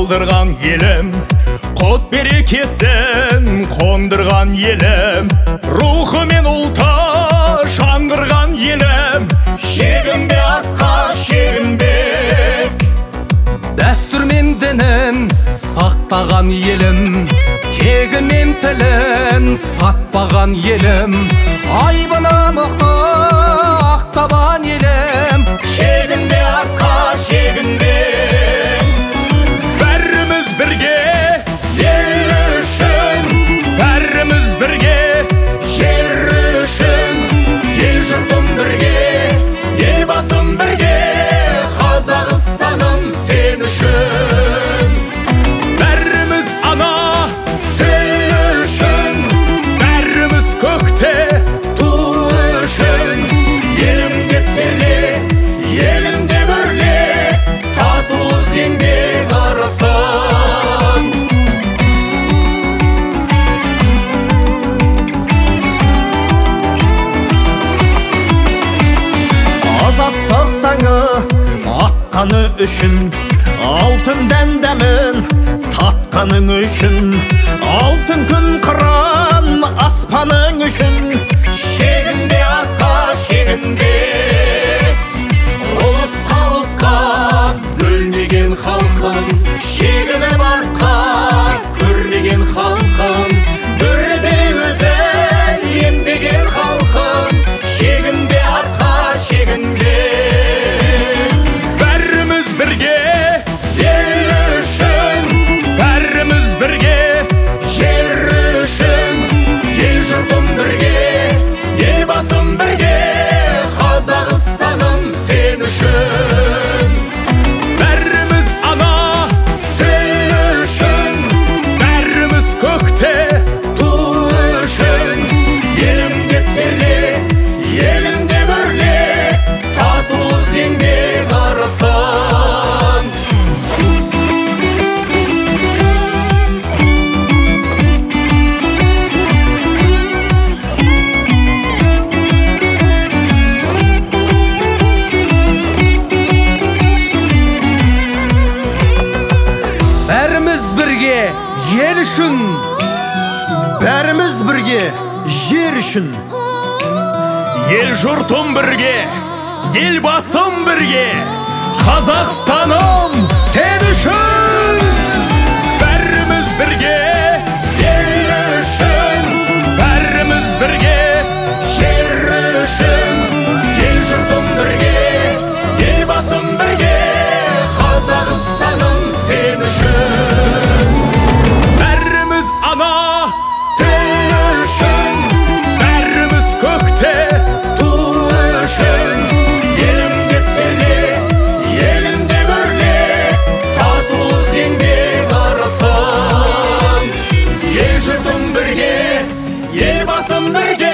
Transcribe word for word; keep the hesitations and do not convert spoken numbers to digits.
қалдырған елім, құт берекесін қондырған елім, рухы мен ұлты жаңғырған елім. Шегінбе артқа, шегінбе. Дәстүр мен дінін сақтаған елім, тегі мен тілін сатпаған елім, айбына мықты ақтабан елім. Шегінбе артқа, шегінбе. Бәріміз бірге ел үшін, бәріміз бірге жер үшін, ел жұртым бірге, ел басым бірге, Қазақстаным сен үшін. Бәріміз ана тіл үшін, бәріміз көкте ту үшін. Елімде терле, елімде бүрле, татулық еңбек арысын. Азаттық таңы атқаны үшін, алтын дәндәмін татқаның үшін, алтын күн қыран аспаның үшін. Шегінбе артқа, шегінбе. Ұлысқа ұлтқа бөлмеген халқын, шегініп артқа көрмеген халқын, дүрде өзін емдеген халқын. Шегінбе артқа, шегінбе. Бәріміз бірге ел үшін, бәріміз бірге жер үшін, ел жұртым бірге, ел басым бірге, Қазақстаным сен үшін. Бәріміз ана тіл үшін, бәріміз көкте ту үшін. Елімде терле, елімде бүрле, татулық еңбек арысын. Бәріміз бірге ел үшін, Бәріміз бірге жер үшін. Ел жұртым бірге, ел басым бірге, Қазақстаным сен үшін. Бәріміз бірге ел үшін, бәріміз бірге жер үшін, ел жұртым бірге, ел басым бірге, Қазақстаным сен үшін. Бәріміз ана тіл үшін, бәріміз көкте ту үшін. Елімде терле, елімде бүрле, татулық еңбек арысын. Ел жұртым бірге, ел басым бірге,